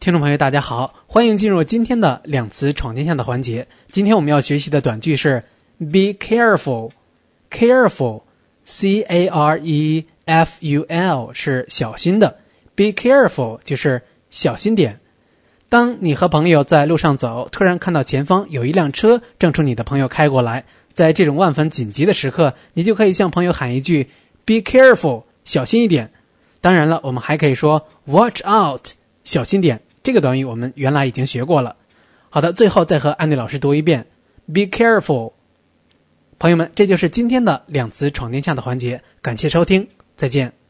听众朋友大家好，欢迎进入今天的两词闯天下的环节。今天我们要学习的短句是 Be careful. Careful, C-A-R-E-F-U-L 是小心的， Be careful 就是小心点。当你和朋友在路上走，突然看到前方有一辆车正冲你的朋友开过来，在这种万分紧急的时刻，你就可以向朋友喊一句 Be careful, 小心一点。当然了，我们还可以说 Watch out, 小心点。这个短语我们原来已经学过了。好的，最后再和安迪老师读一遍 Be careful。 朋友们，这就是今天的两词闯天下的环节，感谢收听，再见。